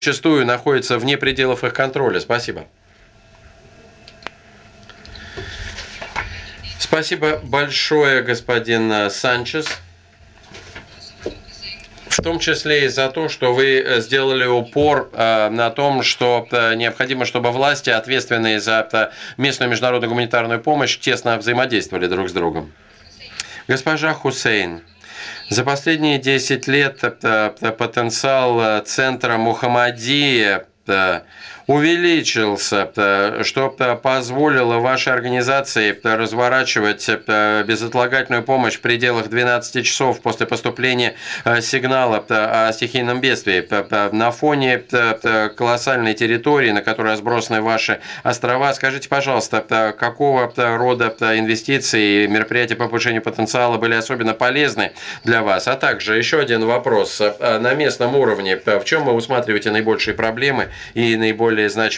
зачастую находятся вне пределов их контроля. Спасибо. Спасибо большое, господин Санчес. В том числе и за то, что вы сделали упор на том, что необходимо, чтобы власти, ответственные за местную международную гуманитарную помощь, тесно взаимодействовали друг с другом. Госпожа Хусейн, за последние 10 лет потенциал центра Мухаммадия увеличился, что позволило вашей организации разворачивать безотлагательную помощь в пределах 12 часов после поступления сигнала о стихийном бедствии. На фоне колоссальной территории, на которой разбросаны ваши острова, скажите, пожалуйста, какого рода инвестиции и мероприятия по повышению потенциала были особенно полезны для вас? А также еще один вопрос. На местном уровне в чем вы усматриваете наибольшие проблемы и наиболее значимые